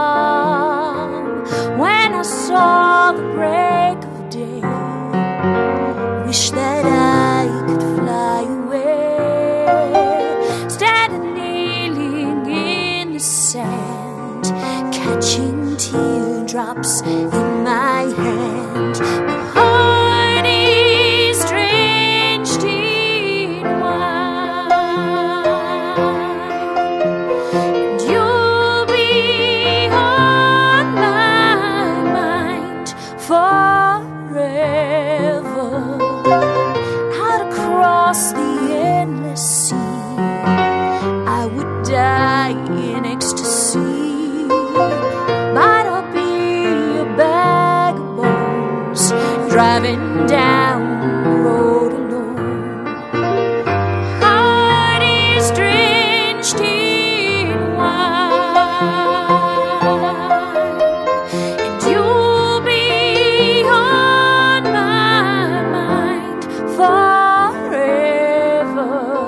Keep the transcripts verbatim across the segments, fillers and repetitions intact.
calm when I saw the break of day. Wish that I could fly away, standing kneeling in the sand, catching teardrops in my hand. My heart is drenched in wine, and you'll be on my mind forever. Out across the endless sea, I would die in ecstasy, but I'll be a bag of bones driving down the road alone. Heart is drenched in wine, and you'll be on my mind forever.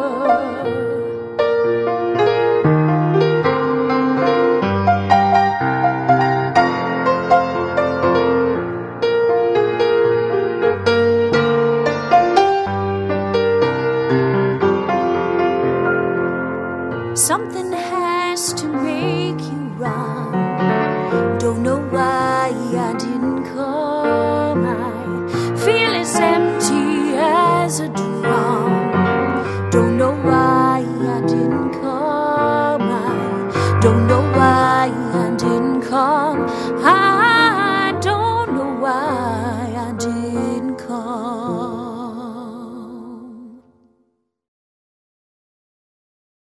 Something has to make you run. Don't know why I didn't come. I feel as empty as a drum. Don't know why I didn't come. I don't know why